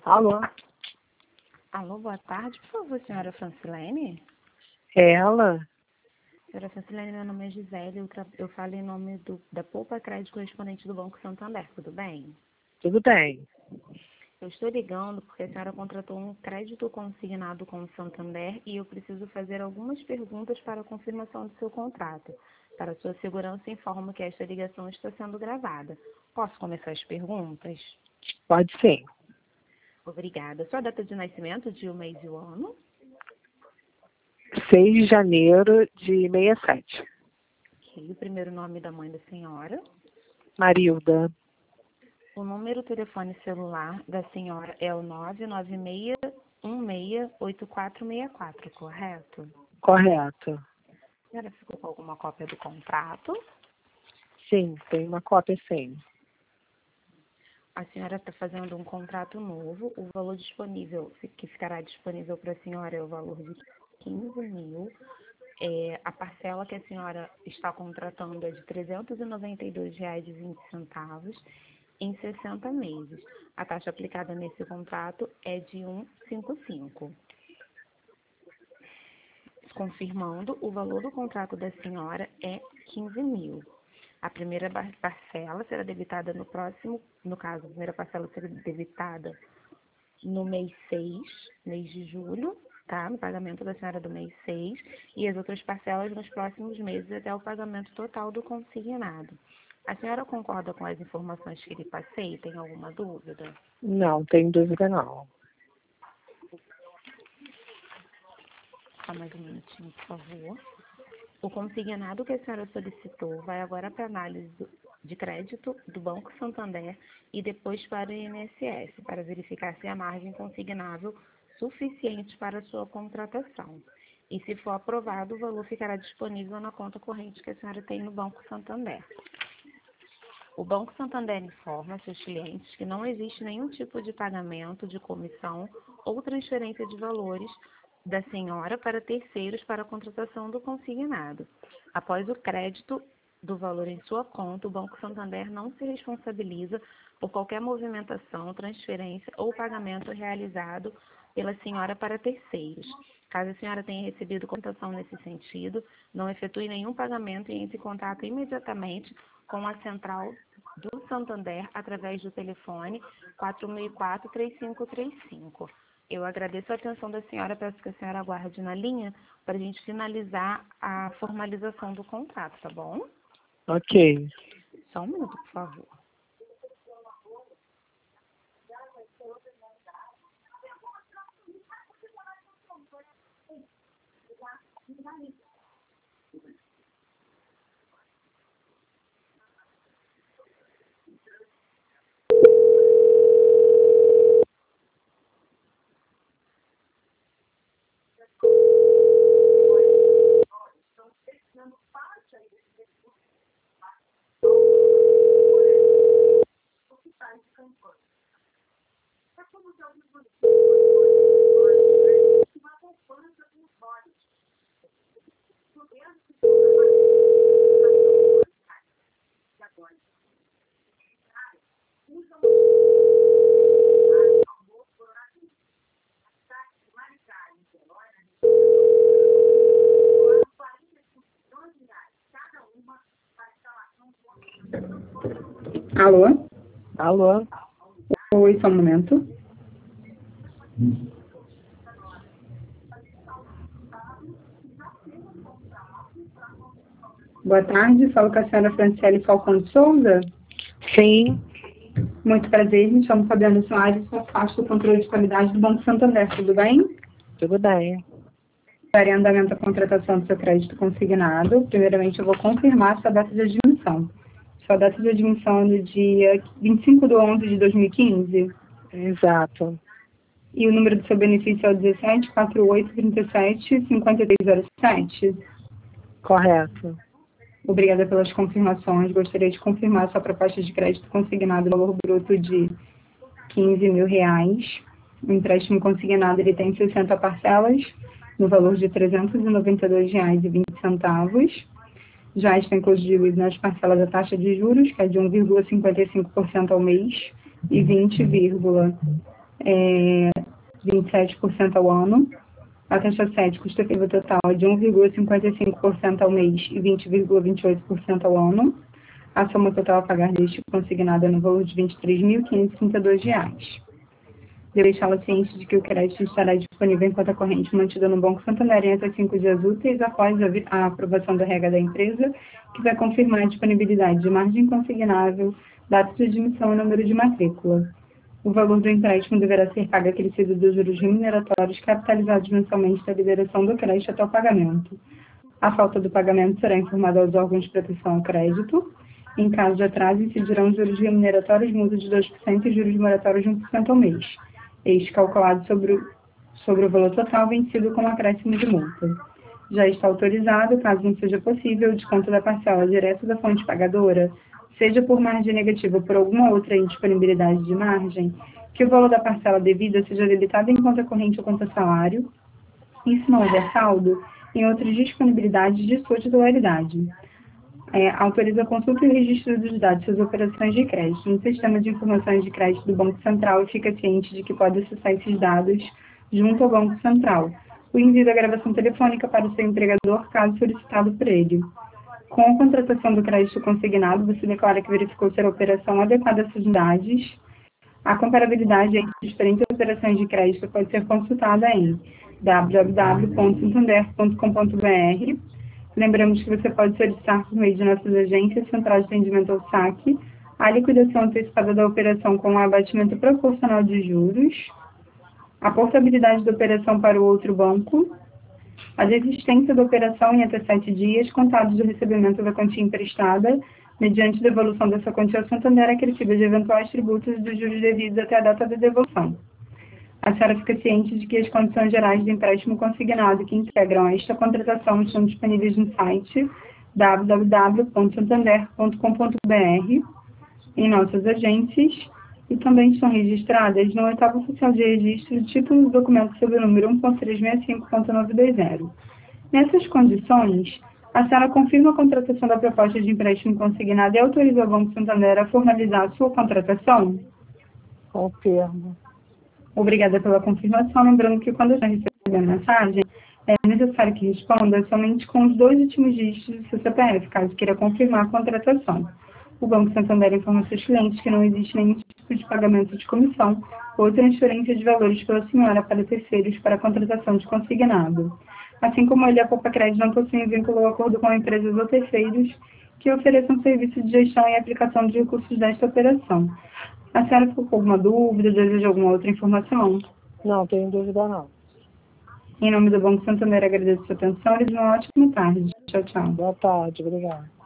Alô? Alô, boa tarde. Por favor, senhora Francilene? É ela? Senhora Francilene, meu nome é Gisele. Eu falo em nome da Poupa Crédito correspondente do Banco Santander. Tudo bem? Tudo bem. Eu estou ligando porque a senhora contratou um crédito consignado com o Santander e eu preciso fazer algumas perguntas para a confirmação do seu contrato. Para sua segurança, informo que esta ligação está sendo gravada. Posso começar as perguntas? Pode sim. Obrigada. Sua data de nascimento, dia, o mês e o ano? 6 de janeiro de 67. Ok. O primeiro nome da mãe da senhora? Marilda. O número telefone celular da senhora é o 996168464, correto? Correto. A senhora ficou com alguma cópia do contrato? Sim, tem uma cópia sim. A senhora está fazendo um contrato novo. O valor disponível, que ficará disponível para a senhora é o valor de 15 mil. A parcela que a senhora está contratando é de R$ 392,20 em 60 meses. A taxa aplicada nesse contrato é de 1,55. Confirmando, o valor do contrato da senhora é 15 mil. A primeira parcela será debitada no caso, a primeira parcela será debitada no mês 6, mês de julho, tá? No pagamento da senhora do mês 6, e as outras parcelas nos próximos meses até o pagamento total do consignado. A senhora concorda com as informações que lhe passei? Tem alguma dúvida? Não, tem dúvida não. Só mais um minutinho, por favor. O consignado que a senhora solicitou vai agora para análise de crédito do Banco Santander e depois para o INSS, para verificar se a margem consignável suficiente para a sua contratação. E se for aprovado, o valor ficará disponível na conta corrente que a senhora tem no Banco Santander. O Banco Santander informa seus clientes que não existe nenhum tipo de pagamento de comissão ou transferência de valores da senhora para terceiros para a contratação do consignado. Após o crédito do valor em sua conta, o Banco Santander não se responsabiliza por qualquer movimentação, transferência ou pagamento realizado pela senhora para terceiros. Caso a senhora tenha recebido cotação nesse sentido, não efetue nenhum pagamento e entre em contato imediatamente com a central do Santander através do telefone 4004-3535. Eu agradeço a atenção da senhora, peço que a senhora aguarde na linha para a gente finalizar a formalização do contrato, tá bom? Ok. Só um minuto, por favor. Alô? Alô? Oi, só um momento. Boa tarde, falo com a senhora Franciele Falcão de Souza. Sim, Muito prazer, me chamo Fabiana Soares, sou parte do controle de qualidade do Banco Santander, tudo bem? tudo bem. Para em andamento a contratação do seu crédito consignado, primeiramente eu vou confirmar sua data de admissão. Sua data de admissão é no dia 25/11/2015 Exato. e o número do seu benefício é o 174837-5307. Correto. Obrigada pelas confirmações. Gostaria de confirmar sua proposta de crédito consignado no valor bruto de R$ 15 mil. O empréstimo consignado ele tem 60 parcelas, no valor de R$ 392,20. Já está incluído nas parcelas a taxa de juros, que é de 1,55% ao mês, e 20, 27% ao ano. A taxa 7, custo efetivo total é de 1,55% ao mês e 20,28% ao ano. A soma total a pagar deste consignado é no valor de R$ 23.532. Devo deixá-la ciente de que o crédito estará disponível em conta corrente mantida no Banco Santander em até 5 dias úteis após a aprovação da regra da empresa, que vai confirmar a disponibilidade de margem consignável, data de admissão e número de matrícula. O valor do empréstimo deverá ser pago acrescido dos juros remuneratórios capitalizados mensalmente da liberação do crédito até o pagamento. A falta do pagamento será informada aos órgãos de proteção ao crédito. Em caso de atraso, incidirão juros remuneratórios, multa de 2% e juros moratórios de 1% ao mês. Este calculado sobre o valor total vencido com acréscimo de multa. Já está autorizado, caso não seja possível, o desconto da parcela direta da fonte pagadora, seja por margem negativa ou por alguma outra indisponibilidade de margem, que o valor da parcela devida seja debitado em conta corrente ou conta salário, e se não houver saldo, em outras disponibilidades de sua titularidade. Autoriza a consulta e o registro dos dados das operações de crédito no Sistema de Informações de Crédito do Banco Central e fica ciente de que pode acessar esses dados junto ao Banco Central. O envio da gravação telefônica para o seu empregador, caso solicitado por ele. Com a contratação do crédito consignado, você declara que verificou ser a operação adequada às suas unidades. A comparabilidade entre diferentes operações de crédito pode ser consultada em www.santander.com.br. Lembramos que você pode solicitar por meio de nossas agências, centrais de atendimento ao saque, a liquidação antecipada da operação com o abatimento proporcional de juros, a portabilidade da operação para o outro banco, a desistência da operação em até 7 dias, contados do recebimento da quantia emprestada, mediante devolução dessa quantia ao Santander acrescida de eventuais tributos e dos juros devidos até a data da devolução. A senhora fica ciente de que as condições gerais do empréstimo consignado que integram esta contratação estão disponíveis no site www.santander.com.br, em nossas agências, e também estão registradas no oitavo oficial de registro de títulos e documentos sob o número 1.365.920. Nessas condições, a senhora confirma a contratação da proposta de empréstimo consignado e autoriza o Banco Santander a formalizar a sua contratação? Confirmo. Obrigada pela confirmação. Lembrando que quando já receber a mensagem, é necessário que responda somente com os 2 últimos dígitos do seu CPF, caso queira confirmar a contratação. O Banco Santander informa seus clientes que não existe nenhum tipo de pagamento de comissão ou transferência de valores pela senhora para terceiros para a contratação de consignado. Assim como ele, a Poupa Crédito não possui vínculo ou acordo com empresas ou terceiros que ofereçam serviço de gestão e aplicação de recursos desta operação. A senhora ficou com alguma dúvida, deseja alguma outra informação? Não, tenho dúvida não. Em nome do Banco Santander, agradeço a sua atenção e desejo uma ótima tarde. Tchau, tchau. Boa tarde, obrigado.